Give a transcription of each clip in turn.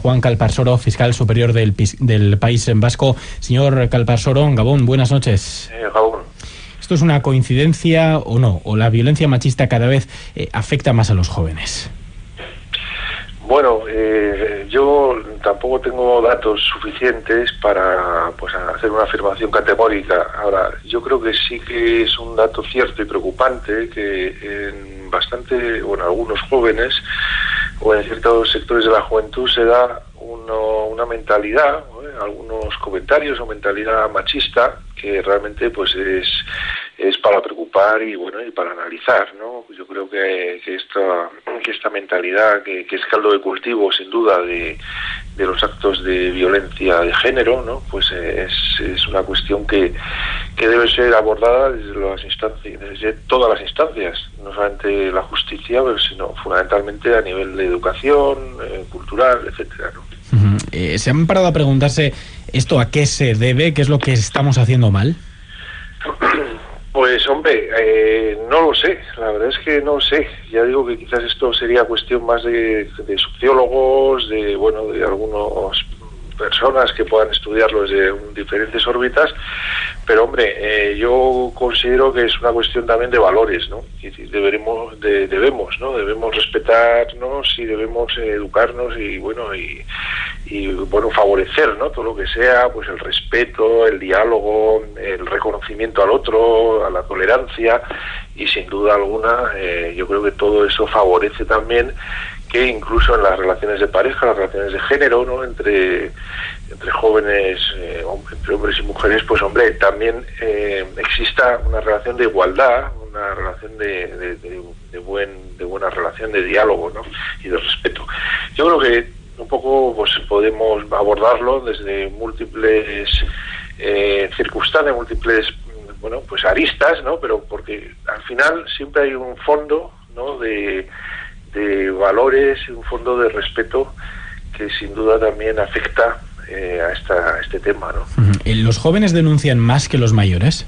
Juan Calparsoro, fiscal superior del País Vasco. Señor Calparsoro, Gabón, buenas noches. Gabón. ¿Esto es una coincidencia o no? ¿O la violencia machista cada vez afecta más a los jóvenes? Bueno, yo tampoco tengo datos suficientes para hacer una afirmación categórica. Ahora, yo creo que sí que es un dato cierto y preocupante que en algunos jóvenes o en ciertos sectores de la juventud se da una mentalidad, algunos comentarios o mentalidad machista que realmente pues es para preocupar y para analizar, ¿no? Yo creo que esta mentalidad que es caldo de cultivo sin duda de los actos de violencia de género, ¿no? Pues es una cuestión que debe ser abordada desde todas las instancias, no solamente la justicia, sino fundamentalmente a nivel de educación, cultural, etcétera, ¿no? ¿Se han parado a preguntarse esto a qué se debe? ¿Qué es lo que estamos haciendo mal? Pues hombre, no lo sé, la verdad es que no sé. Ya digo que quizás esto sería cuestión más de sociólogos, de algunas personas que puedan estudiarlo desde diferentes órbitas, pero hombre, yo considero que es una cuestión también de valores, ¿no? Es decir, debemos respetarnos y debemos educarnos y favorecer, ¿no? Todo lo que sea, pues el respeto, el diálogo, el reconocimiento al otro, a la tolerancia, y sin duda alguna yo creo que todo eso favorece también que incluso en las relaciones de pareja, las relaciones de género, ¿no? Entre jóvenes, entre hombres y mujeres, pues hombre, también exista una relación de igualdad, una relación de buena relación de diálogo, ¿no? Y de respeto. Yo creo que un poco pues podemos abordarlo desde múltiples circunstancias, múltiples aristas, ¿no? Pero porque al final siempre hay un fondo, ¿no? de valores y un fondo de respeto que sin duda también afecta a este tema, ¿no? ¿Los jóvenes denuncian más que los mayores?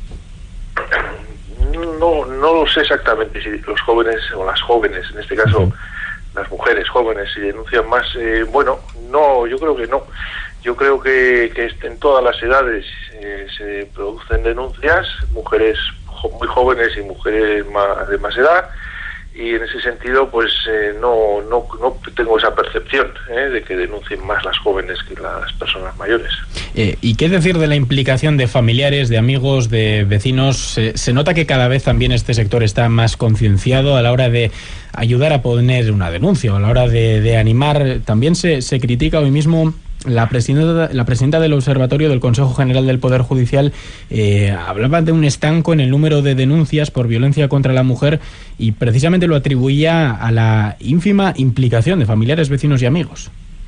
No lo sé exactamente si los jóvenes o las jóvenes, en este caso las mujeres jóvenes, si denuncian más. No, yo creo que no. Yo creo que en todas las edades se producen denuncias, mujeres muy jóvenes y mujeres de más edad, y en ese sentido pues no tengo esa percepción de que denuncien más las jóvenes que las personas mayores. ¿Y qué decir de la implicación de familiares, de amigos, de vecinos? Se nota que cada vez también este sector está más concienciado a la hora de ayudar a poner una denuncia o a la hora de animar. También se critica hoy mismo. La presidenta del Observatorio del Consejo General del Poder Judicial hablaba de un estanco en el número de denuncias por violencia contra la mujer y precisamente lo atribuía a la ínfima implicación de familiares, vecinos y amigos.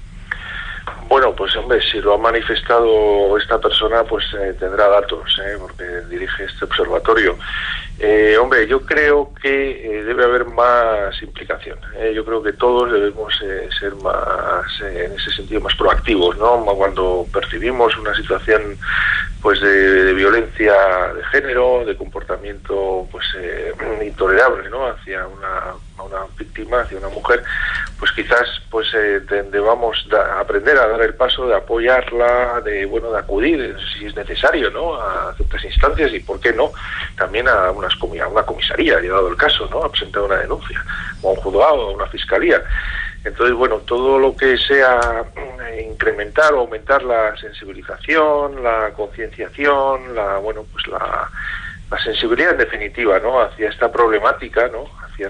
Bueno, pues hombre, si lo ha manifestado esta persona, pues tendrá datos, porque dirige este observatorio. Hombre, yo creo que debe haber más implicación. Yo creo que todos debemos ser más, en ese sentido, más proactivos, ¿no? Cuando percibimos una situación pues de violencia de género, de comportamiento pues intolerable, ¿no? Hacia una víctima, hacia una mujer, pues quizás pues debamos aprender a dar el paso de apoyarla, de acudir si es necesario, ¿no? A ciertas instancias y por qué no también a una comisaría, llegado el caso, ¿no? A presentar una denuncia, o a un juzgado, o a una fiscalía. Entonces, todo lo que sea incrementar o aumentar la sensibilización, la concienciación, la sensibilidad en definitiva, ¿no? Hacia esta problemática, ¿no? Hacia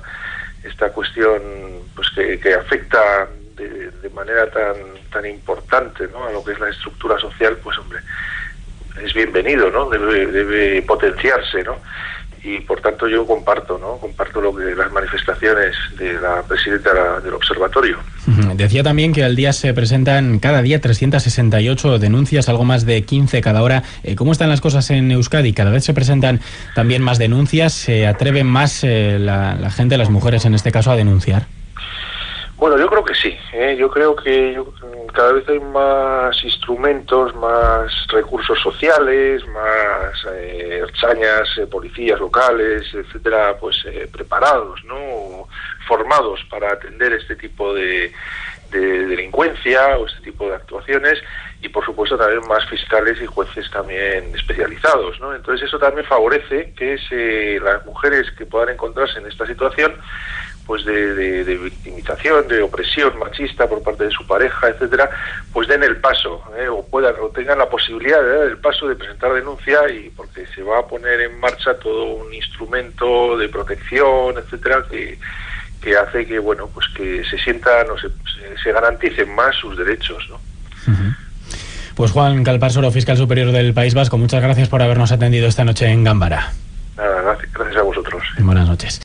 esta cuestión pues que afecta de manera tan importante, ¿no? A lo que es la estructura social, pues hombre, es bienvenido, ¿no? Debe potenciarse, ¿no? Y por tanto yo comparto lo que las manifestaciones de la presidenta del observatorio. Decía también que al día se presentan cada día 368 denuncias, algo más de 15 cada hora. ¿Cómo están las cosas en Euskadi? ¿Cada vez se presentan también más denuncias? ¿Se atreven más la gente, las mujeres en este caso, a denunciar? Bueno, yo creo que sí. Yo creo que cada vez hay más instrumentos, más recursos sociales, más ertzañas, policías locales, etcétera, pues preparados, ¿no? Formados para atender este tipo de delincuencia o este tipo de actuaciones, y por supuesto también más fiscales y jueces también especializados, ¿no? Entonces eso también favorece que las mujeres que puedan encontrarse en esta situación pues de victimización, de opresión machista por parte de su pareja, etcétera, pues den el paso, o tengan la posibilidad de dar el paso de presentar denuncia, y porque se va a poner en marcha todo un instrumento de protección, etcétera, que hace que, bueno, pues que se sientan o se garanticen más sus derechos, ¿no? Uh-huh. Pues Juan Calparsoro, fiscal superior del País Vasco, muchas gracias por habernos atendido esta noche en Gámbara. Nada, gracias a vosotros. Buenas noches.